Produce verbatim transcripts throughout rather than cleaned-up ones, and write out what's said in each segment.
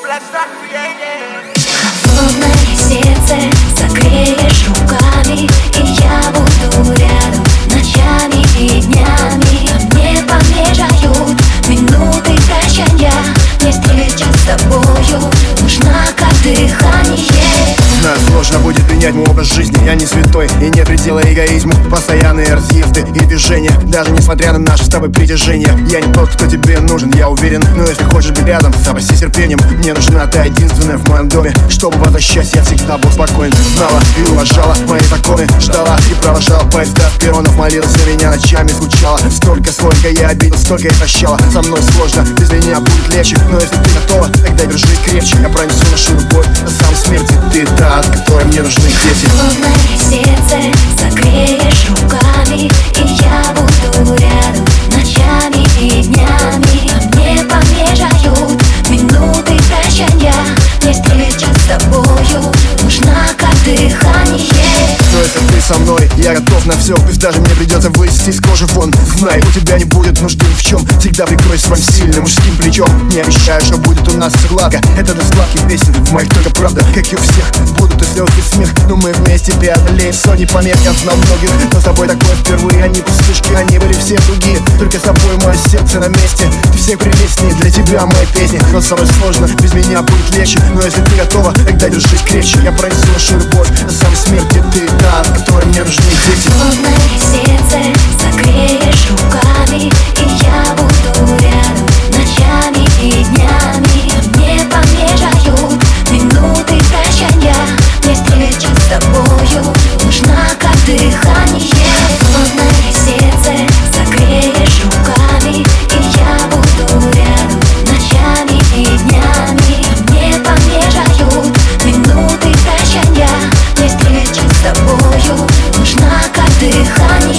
Холодное сердце согреешь руками, и я буду рядом ночами и днями. А мне помешают минуты прощанья. Мне встреча с тобою нужна как дыхание. Знаю, сложно будет принять мой образ жизни. Я не святой и нет предела эгоизму. Постоянные разъезды и движения, даже несмотря на наше с тобой притяжение. Я не тот, кто тебе нужен, я уверен. Но если хочешь быть рядом, запаси терпением. Мне нужна ты единственная в моем доме. Чтобы возвращать, я всегда был спокоен. Знала и уважала мои законы. Ждала и провожала поезда с перронов. Молилась за меня ночами, скучала. Столько, сколько я обидел, столько я прощала. Со мной сложно, без меня будет легче. Но если ты готова, тогда держись крепче. Я пронесу нашу любовь до самой смерти. Ты та, от которой мне нужны дети. Холодное сердце согреешь руками, и я буду рядом ночами и днями. А мне помешают минуты прощанья. Мне встреча с тобою нужна как дыхание. Но если ты со мной, я готов на все. Пусть даже мне придется вылезти из кожи вон. Знай, у тебя не будет нужды ни в чем. Всегда прикрой своим сильным мужским плечом. Не обещаю, что будет у нас все гладко. Это для сладких песен, в моих только правда. Как и у всех, будут и слезы, и смех. Но мы вместе преодолеем сотни помех. Я знал многих, но с тобой такое впервые. Они пустышки, они были все другие. Только с тобой мое сердце на месте. Ты всех прелестнее, для тебя мои песни. Но со мной сложно, без меня будет легче. Но если ты готова, тогда держись крепче. Я пронесу нашу любовь до самой смерти. Ты та, от которой мне нужны дети. Холодное сердце согреешь руками, и я буду рядом ночами и днями. А мне помешают минуты прощанья. Мне встреча с тобою нужна как дыхание. Холодное сердце согреешь руками, и я буду рядом ночами и днями. А мне помешают минуты прощанья. Мне встреча с тобою нужна как дыхание.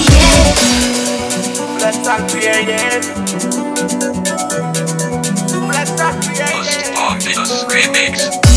Let's talk creative. Let's talk creative. Remix.